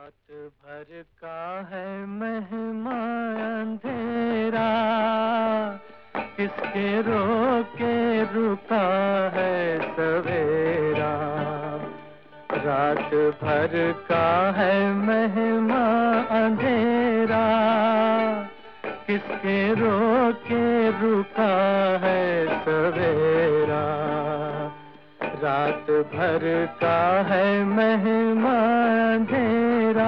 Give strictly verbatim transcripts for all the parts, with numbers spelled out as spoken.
रात भर का है मेहमान अंधेरा, किसके रोके रुका है सवेरा। रात भर का है मेहमान अंधेरा, किसके रोके रुका है सवेरा। रात भर का है मेहमान अंधेरा।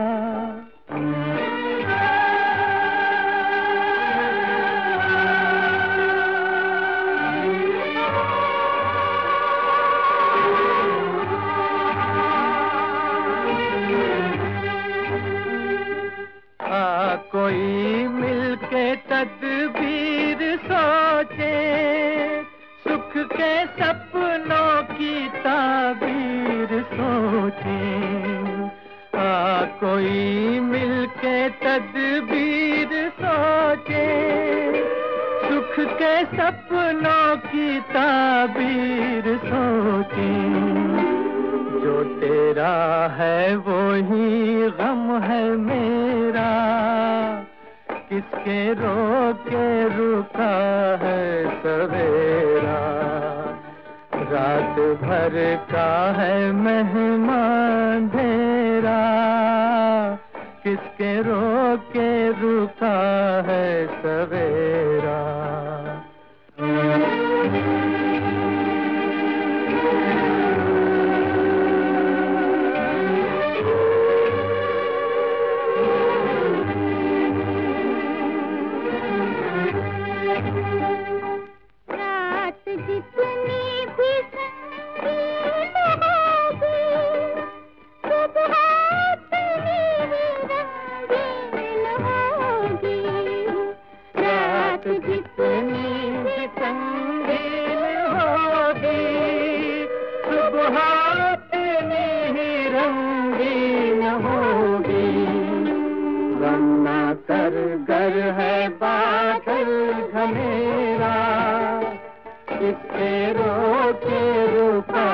आ कोई मिलके तदबीर सोचे, सुख के सपनों की ताबीर सोचे। आ कोई मिलके तदबीर सोचे, सुख के सपनों की ताबीर सोचे। जो तेरा है वो ही गम है मेरा, किसके रोके रुका है सवेरा। रात भर का है मेहमान अंधेरा, किसके रोके रुका है सवेरा। जितनी भी संगीन होगी, सुबह उतनी ही रंगीन होगी। गम ना कर गर है बादल घनेरा, किसके रोके रुका